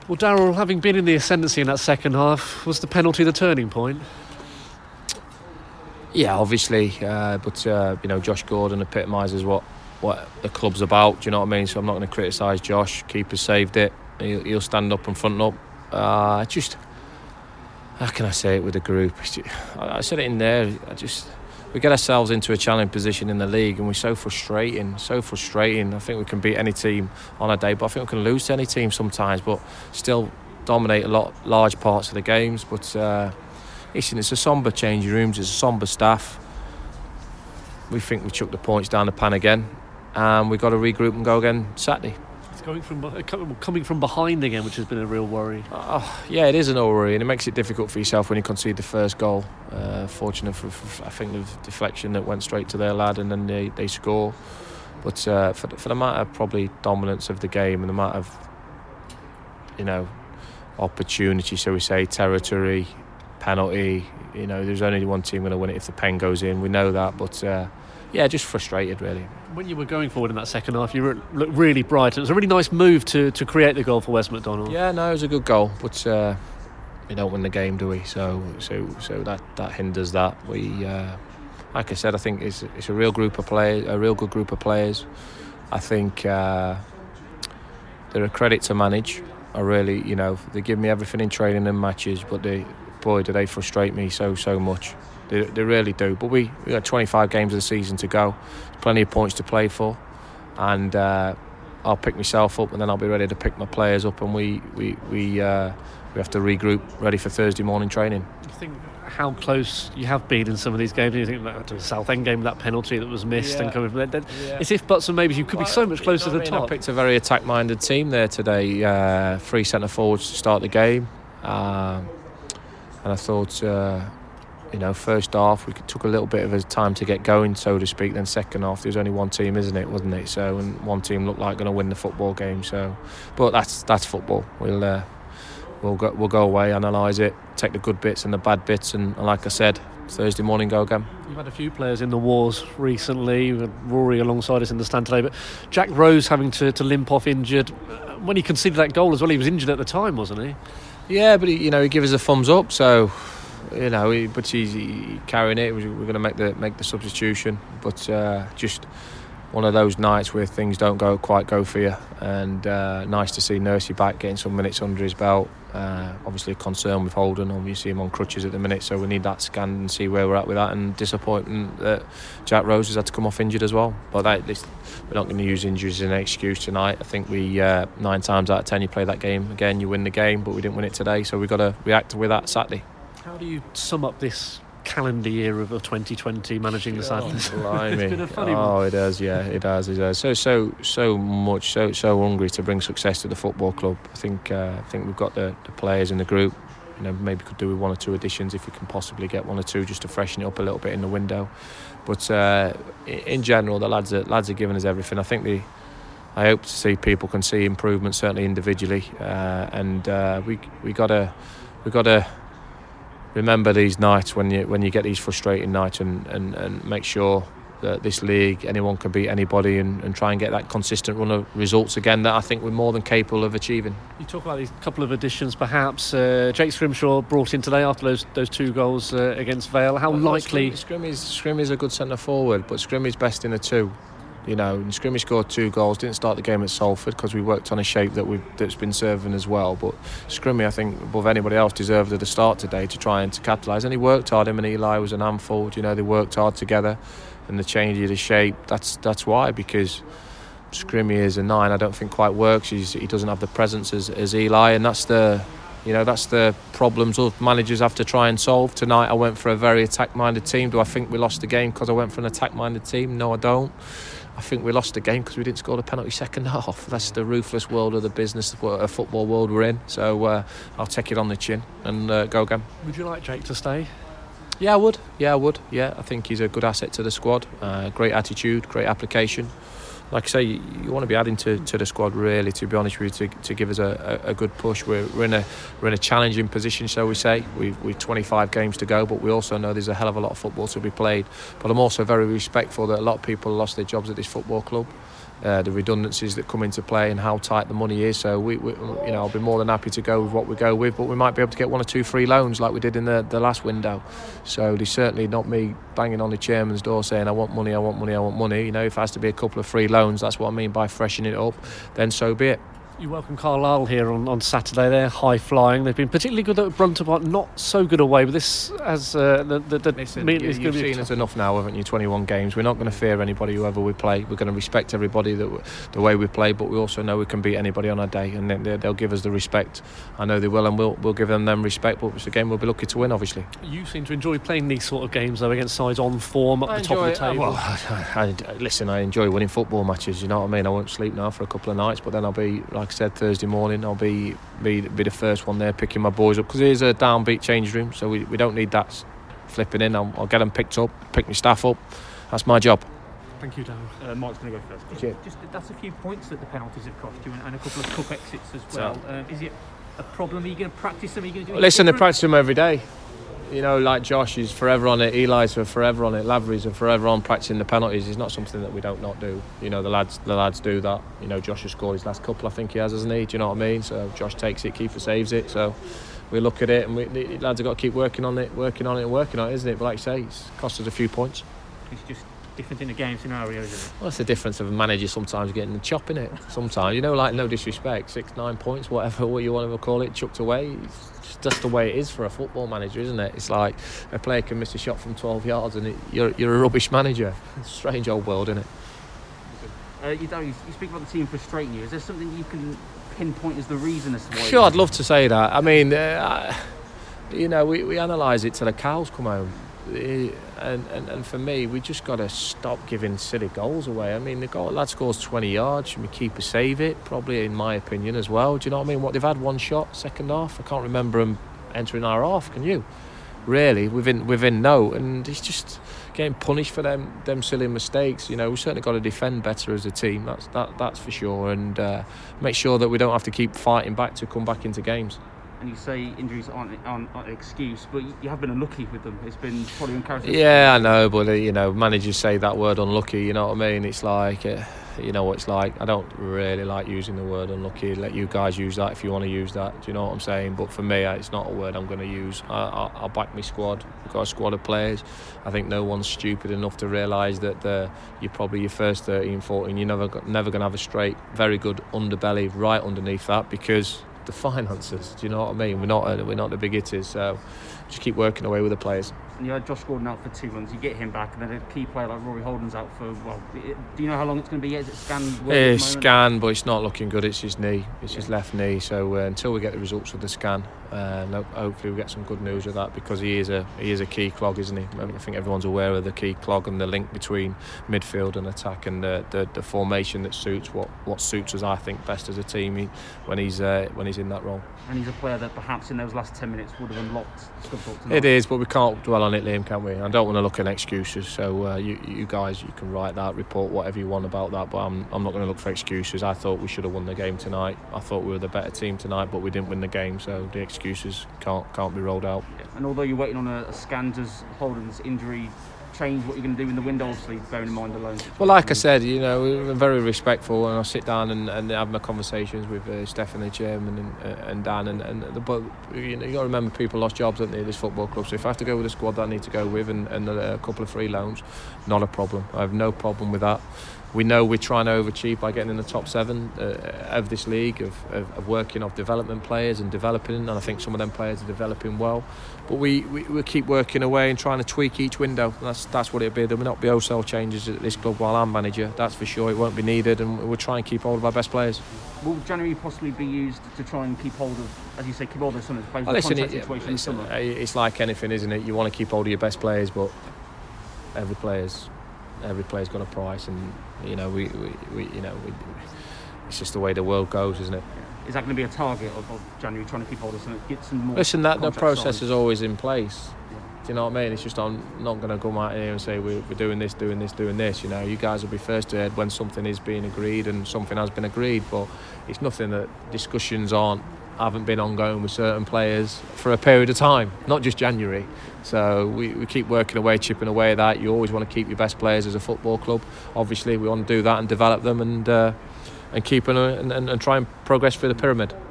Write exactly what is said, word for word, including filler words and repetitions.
Well, Darryl, having been in the ascendancy in that second half, was the penalty the turning point? Yeah, obviously, uh, but uh, you know, Josh Gordon epitomises what what the club's about. Do you know what I mean? So I'm not going to criticise Josh. Keeper saved it. He'll, he'll stand up and front up. Uh, just how can I say it with the group? I said it in there. I just we get ourselves into a challenging position in the league, and we're so frustrating, so frustrating. I think we can beat any team on a day, but I think we can lose to any team sometimes, but still dominate a lot, large parts of the games. But uh, listen, it's a sombre changing rooms, it's a sombre staff. We think we chucked the points down the pan again, and we've got to regroup and go again Saturday. It's going from coming from behind again, which has been a real worry. Oh, yeah, it is an worry, and it makes it difficult for yourself when you concede the first goal. Uh, fortunate for, for, I think, the deflection that went straight to their lad, and then they, they score. But uh, for, for the matter of probably dominance of the game and the amount of, you know, opportunity, shall we say, territory, penalty, you know, there's only one team going to win it if the pen goes in. We know that, but uh, yeah, just frustrated really. When you were going forward in that second half, you were, looked really bright. It was a really nice move to, to create the goal for Wes McDonnell. Yeah, no, it was a good goal, but uh, we don't win the game, do we? So, so, so that, that hinders that. We, uh, like I said, I think it's it's a real group of players, a real good group of players. I think uh, they're a credit to manage. I really, you know, they give me everything in training and matches, but they, boy, do they frustrate me so so much. They, they really do. But we we got twenty-five games of the season to go, plenty of points to play for, and uh, I'll pick myself up, and then I'll be ready to pick my players up, and we we we uh, we have to regroup, ready for Thursday morning training. Do you think how close you have been in some of these games? Do you think that the Southend game, that penalty that was missed, yeah. and coming from there, yeah. As if buts and maybes, you could well, be so much closer you know to the I mean? top. I picked a very attack-minded team there today. Uh, three centre forwards to start the game, um, and I thought. Uh, You know, first half we took a little bit of a time to get going, so to speak. Then second half, there was only one team, isn't it? Wasn't it? So, and one team looked like going to win the football game. So, but that's that's football. We'll uh, we'll go we'll go away, analyse it, take the good bits and the bad bits, and, and like I said, Thursday morning go again. You've had a few players in the wars recently. With Rory alongside us in the stand today, but Jack Rose having to, to limp off injured. When he conceded that goal as well, he was injured at the time, wasn't he? Yeah, but he, you know, he gave us a thumbs up. So. You know, he, but he's he, carrying it. We're going to make the make the substitution, but uh, just one of those nights where things don't go quite go for you. And uh, nice to see Nursey back, getting some minutes under his belt. Uh, obviously, a concern with Holden. Obviously, him on crutches at the minute, so we need that scan and see where we're at with that. And disappointing that Jack Rose has had to come off injured as well. But that, this, we're not going to use injuries as an excuse tonight. I think we uh, nine times out of ten you play that game again, you win the game, but we didn't win it today. So we've got to react with that Saturday. How do you sum up this calendar year of twenty twenty managing the sadness? Oh, it's been a funny oh, one. it has, yeah, it has, it has. So, so, so much, so, so hungry to bring success to the football club. I think, uh, I think we've got the, the players in the group. You know, maybe could do with one or two additions if we can possibly get one or two just to freshen it up a little bit in the window. But uh, in general, the lads are lads are giving us everything. I think the. I hope to see people can see improvement, certainly individually, uh, and uh, we we got to we got to. remember these nights when you when you get these frustrating nights and, and, and make sure that this league, anyone can beat anybody and, and try and get that consistent run of results again that I think we're more than capable of achieving. You talk about these couple of additions perhaps. Uh, Jake Scrimshaw brought in today after those those two goals uh, against Vale. How well, likely... Scrimmy's, Scrimmy's a good centre forward, but Scrimmy's best in a two. You know, and Scrimmy scored two goals, didn't start the game at Salford because we worked on a shape that we've that's been serving as well. But Scrimmy, I think, above anybody else, deserved at the start today to try and to capitalise. And he worked hard. Him and Eli was an handful. You know, they worked hard together, and the change of the shape. That's that's why, because Scrimmy is a nine. I don't think quite works. He's, he doesn't have the presence as, as Eli, and that's the. You know, that's the problems of managers have to try and solve. Tonight I went for a very attack-minded team. Do I think we lost the game because I went for an attack-minded team? No, I don't. I think we lost the game because we didn't score the penalty second half. That's the ruthless world of the business, a football world we're in. So uh, I'll take it on the chin and uh, go again. Would you like Jake to stay? Yeah, I would. Yeah, I would. Yeah, I think he's a good asset to the squad. Uh, great attitude, great application. Like I say, you, you want to be adding to, to the squad, really, to be honest with you, to, to give us a, a, a good push. We're, we're in a we're in a challenging position, shall we say. We've, we've twenty-five games to go, but we also know there's a hell of a lot of football to be played. But I'm also very respectful that a lot of people lost their jobs at this football club. uh, the redundancies that come into play and how tight the money is. So we, we, you know, I'll be more than happy to go with what we go with, but we might be able to get one or two free loans like we did in the, the last window. So there's certainly not me banging on the chairman's door saying I want money, I want money, I want money. You know, if it has to be a couple of free loans, that's what I mean by freshening it up, then so be it. You welcome Carlisle here on, on Saturday. They're high flying. They've been particularly good at Brunton Park, not so good away. But this, as uh, the the, the Listen, meet you, is you've going to be seen us enough now, haven't you? twenty-one games. We're not going to fear anybody, whoever we play. We're going to respect everybody that we, the way we play. But we also know we can beat anybody on our day, and then they, they'll give us the respect. I know they will, and we'll we'll give them them respect. But it's a game we'll be lucky to win, obviously. You seem to enjoy playing these sort of games though, against sides on form at I the top of the enjoy, table. Well, I, I, listen, I enjoy winning football matches. You know what I mean? I won't sleep now for a couple of nights, but then I'll be, like I said, Thursday morning. I'll be be, be the first one there picking my boys up, because here's a downbeat change room, so we, we don't need that flipping in. I'll, I'll get them picked up, pick my staff up. That's my job. Thank you, Darryl. Uh, Mike's going to go first. Just, Cheers. just that's a few points that the penalties have cost you, and, and a couple of cup exits as well. Um, is it a problem? Are you going to practice them? Are you going to do Well, listen, they different? practice them every day. You know, like Josh is forever on it, Eli's are forever on it, Lavery's are forever on practicing the penalties. It's not something that we don't not do. You know, the lads the lads do that. You know, Josh has scored his last couple, I think he has, hasn't he? Do you know what I mean? So Josh takes it, Kiefer saves it. So we look at it, and we, the lads have got to keep working on it, working on it and working on it, isn't it? But like you say, it's cost us a few points. It's just different in a game scenario, isn't it? Well, that's the difference of a manager sometimes getting the chop in it. Sometimes, you know, like, no disrespect, six, nine points, whatever what you want to call it, chucked away. It's just that's the way it is for a football manager, isn't it? It's like a player can miss a shot from twelve yards and it, you're you're a rubbish manager. It's a strange old world, isn't it? Uh, you, you speak about the team frustrating you. Is there something you can pinpoint as the reason as to why? Sure, I'd love to say that. I mean, uh, you know, we, we analyse it till the cows come home. And, and, and for me, we just got to stop giving silly goals away. I mean, the goal, lad scores twenty yards, should we keep a save it? Probably, in my opinion, as well. Do you know what I mean? What, they've had one shot, second half. I can't remember them entering our half, can you? Really, within within no. And it's just getting punished for them them silly mistakes. You know, we've certainly got to defend better as a team, that's that that's for sure. And uh, make sure that we don't have to keep fighting back to come back into games. And you say injuries aren't, aren't, aren't an excuse, but you have been unlucky with them. It's been probably uncharacteristic. Yeah, I know, but uh, you know, managers say that word unlucky. You know what I mean? It's like, uh, you know what it's like. I don't really like using the word unlucky. Let you guys use that if you want to use that. Do you know what I'm saying? But for me, it's not a word I'm going to use. I, I, I'll back my squad. We've got a squad of players. I think no one's stupid enough to realise that the, you're probably your first thirteen, fourteen. You're never never going to have a straight, very good underbelly right underneath that, because the finances, do you know what I mean? We're not uh, we're not the big hitters, so just keep working away with the players. And you had Josh Gordon out for two months. You get him back, and then a key player like Rory Holden's out for, well, do you know how long it's going to be? Is it scanned? It's scanned, but it's not looking good. It's his knee. It's yeah. his left knee. So uh, until we get the results of the scan, uh, no, hopefully we get some good news of that, because he is a he is a key clog, isn't he? I think everyone's aware of the key clog and the link between midfield and attack, and the, the, the formation that suits what, what suits us, I think, best as a team he, when he's uh, when he's in that role. And he's a player that perhaps in those last ten minutes would have unlocked stuff. It is, but we can't dwell on it, Liam, can we? I don't want to look at excuses. So uh, you, you guys, you can write that, report whatever you want about that, but I'm, I'm not going to look for excuses. I thought we should have won the game tonight. I thought we were the better team tonight, but we didn't win the game, so the excuses can't can't be rolled out. And although you're waiting on a, a scan, does Holden's injury change what you're going to do in the window, obviously, bearing in mind the loan? Well, like I said, you know, we're very respectful, and I sit down and, and have my conversations with uh, Stefan, the chairman, and, uh, and Dan, and, and the, but you know, you got to remember, people lost jobs, haven't they, this football club. So if I have to go with the squad that I need to go with, and, and a couple of free loans, not a problem. I have no problem with that. We know we're trying to overachieve by getting in the top seven uh, of this league, of, of, of working off development players and developing, and I think some of them players are developing well. But we, we, we keep working away and trying to tweak each window. That's that's what it'll be. There will not be wholesale changes at this club while I'm manager, that's for sure. It won't be needed, and we'll try and keep hold of our best players. Will January possibly be used to try and keep hold of, as you say, keep hold of some of the players? Well, listen, contract it, situation it's, in the summer? it's like anything, isn't it? You want to keep hold of your best players, but every player's every player's got a price, and you know we, we, we you know we, it's just the way the world goes, isn't it? Is that going to be a target of, of January, trying to keep hold of some, get some more? Listen, that the process size? is always in place. Yeah. Do you know what I mean? It's just I'm not going to come out here and say we're, we're doing this, doing this, doing this. You know, you guys will be first to head when something is being agreed and something has been agreed. But it's nothing that discussions aren't haven't been ongoing with certain players for a period of time, not just January. So we, we keep working away, chipping away at that. You always want to keep your best players as a football club. Obviously, we want to do that and develop them and uh, and keep and, and, and try and progress through the pyramid.